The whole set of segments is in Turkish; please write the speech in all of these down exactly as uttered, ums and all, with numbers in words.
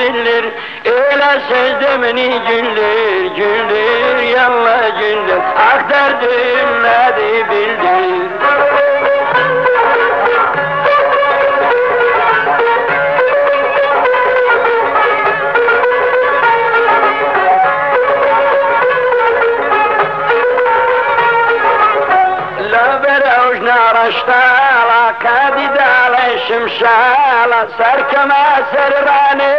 bildir. Öyle sözlemeni güldür, güldür, yalla güldür. Ak derdim nedir bildir. Naraştala kadidala şimşala sarkama servane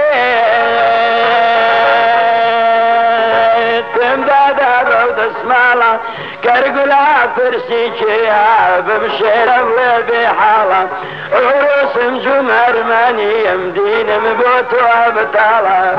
tımdada rovdasmala kargula persiçiya bimşerevle bihala urusum cumermaniyem dinim botu abtala.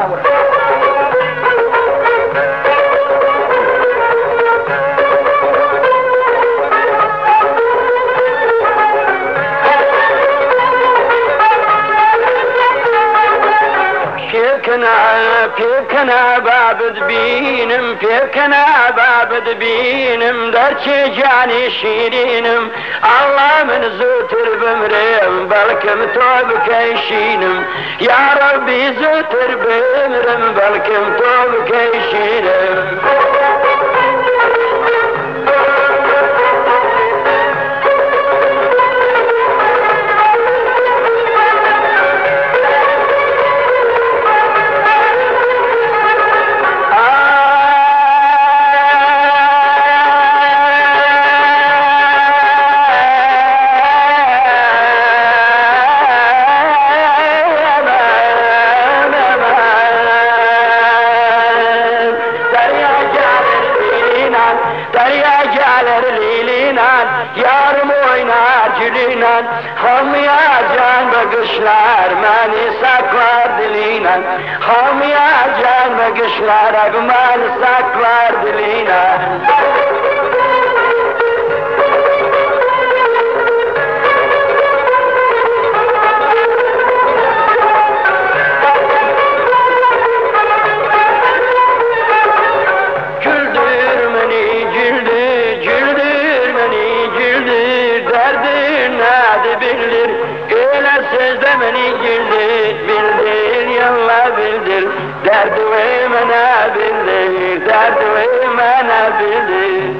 Pekana babed binim, pekana babed binim, derçe cani şirinim, Allah'ımın zütür bümrüm, belkim tövbe keşinim, Ya Rabbi zütür bümrüm, belkim tövbe keşinim. Hamiyacan bakışlar mani saklar dilinden, Hamiyacan bakışlar agman saklar dilinden. Sözlemeni güldür, bildir, yalla bildir, derdimi bana bildir, derdimi bana bildir.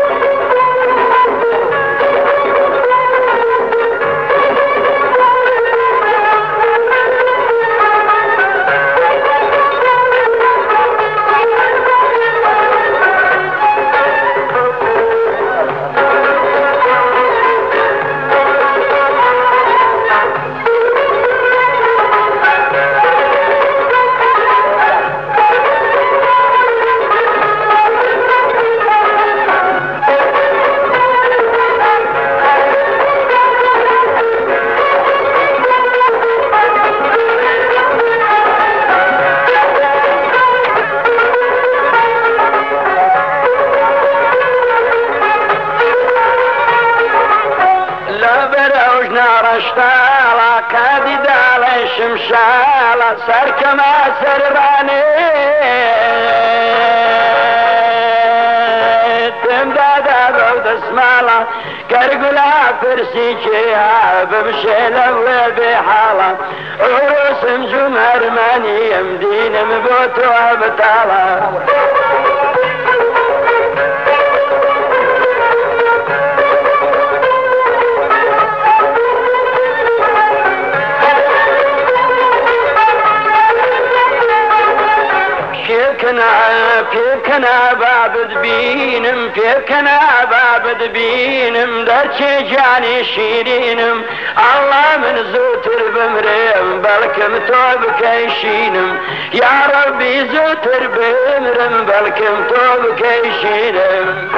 Naraştala kadidala şimşala sarkama servane tımdada rovdasmala kargula persiçiya bimşelevle bihala urusum cumermaniyem dinim botu abtala. Pekana babed binim, pekana babed binim, derçe cani şirinim, Allah'ımın zütür bümrüm, belkim tövbe keşinim, Ya Rabbi zütür bümrüm, belkim tövbe keşinim.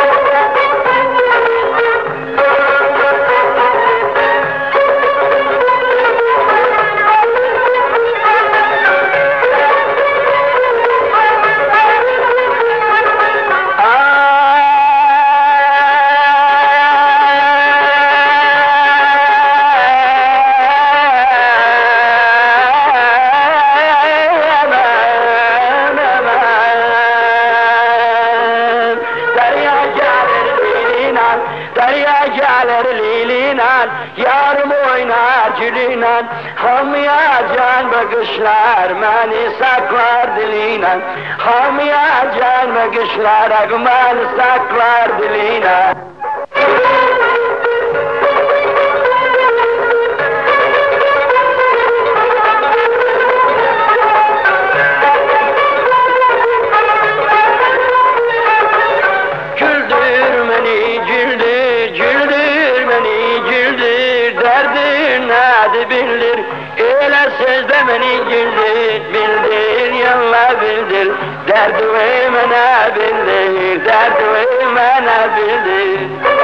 Derya gelir lilinan, yarım oynar cilinan. Hamıya can bakışlar, beni saklar dilinan. Hamıya can bakışlar, beni saklar dilinan. Bildir, öyle sözde beni güldür, bildir, yalla bildir, derdimi bana bildir, derdimi bana bildir.